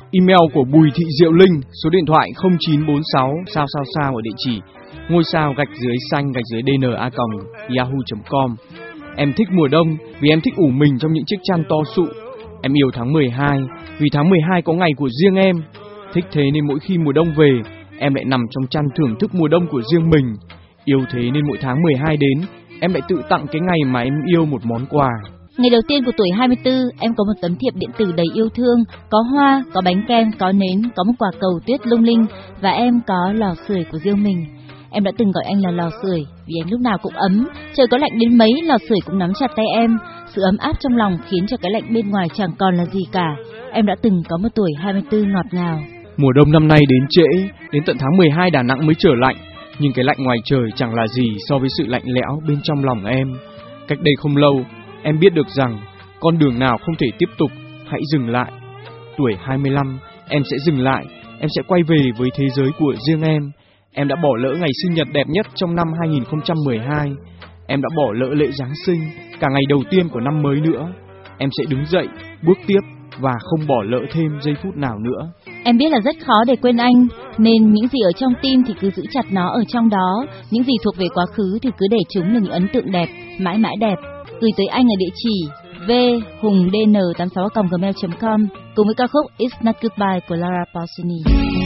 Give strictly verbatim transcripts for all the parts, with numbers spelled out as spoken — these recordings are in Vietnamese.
Email của Bùi Thị Diệu Linh, số điện thoại không chín bốn sáu sao sao sao ở địa chỉ ngôi sao gạch dưới xanh gạch dưới đê en a còng yahoo chấm com. Em thích mùa đông vì em thích ủ mình trong những chiếc chăn to sụ. Em yêu tháng mười hai vì tháng mười hai có ngày của riêng em. Thích thế nên mỗi khi mùa đông về, em lại nằm trong chăn thưởng thức mùa đông của riêng mình. Yêu thế nên mỗi tháng mười hai đến, em lại tự tặng cái ngày mà em yêu một món quà. Ngày đầu tiên của tuổi hai mươi tư, em có một tấm thiệp điện tử đầy yêu thương, có hoa, có bánh kem, có nến, có một quả cầu tuyết lung linh và em có lò sưởi của riêng mình. Em đã từng gọi anh là lò sưởi vì anh lúc nào cũng ấm, trời có lạnh đến mấy lò sưởi cũng nắm chặt tay em. Sự ấm áp trong lòng khiến cho cái lạnh bên ngoài chẳng còn là gì cả. Em đã từng có một tuổi hai mươi tư ngọt ngào. Mùa đông năm nay đến trễ, đến tận tháng mười hai Đà Nẵng mới trở lạnh, nhưng cái lạnh ngoài trời chẳng là gì so với sự lạnh lẽo bên trong lòng em. Cách đây không lâu, em biết được rằng con đường nào không thể tiếp tục, hãy dừng lại. Tuổi hai mươi lăm, em sẽ dừng lại, em sẽ quay về với thế giới của riêng em. Em đã bỏ lỡ ngày sinh nhật đẹp nhất trong năm hai nghìn không trăm mười hai. Em đã bỏ lỡ lễ Giáng sinh, cả ngày đầu tiên của năm mới nữa. Em sẽ đứng dậy, bước tiếp và không bỏ lỡ thêm giây phút nào nữa. Em biết là rất khó để quên anh, nên những gì ở trong tim thì cứ giữ chặt nó ở trong đó. Những gì thuộc về quá khứ thì cứ để chúng là những ấn tượng đẹp, mãi mãi đẹp. Gửi tới anh ở địa chỉ v hùng d n tám sáu a gmail chấm com cùng với ca khúc It's Not Goodbye của Laura Pausini.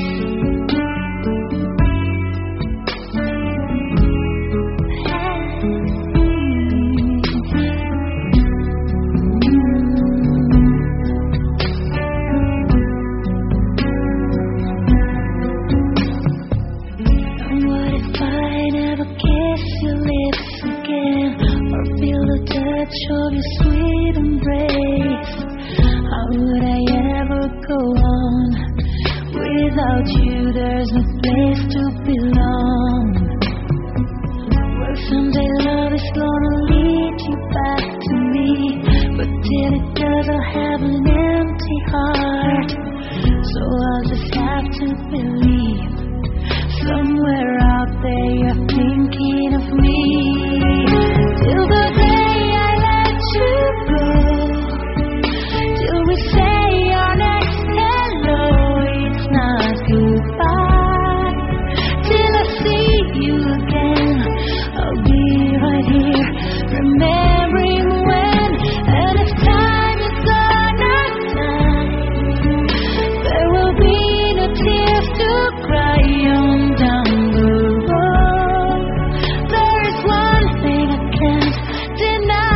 Of your sweet embrace, how would I ever go on? Without you there's no place to belong. Well, someday love is gonna lead you back to me, but till it does I'll have an empty heart. So I'll just have to believe somewhere out there you're thinking of me. Till the day to go, till we say our next hello, it's not goodbye. Till I see you again, I'll be right here, remembering when. And if time is gone outside, there will be no tears to cry on down the road. There is one thing I can't deny.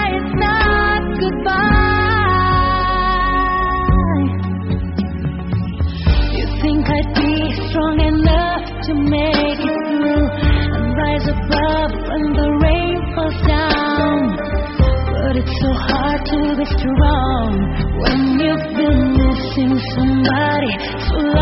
Strong enough to make it through and rise above when the rain falls down. But it's so hard to be strong when you've been missing somebody so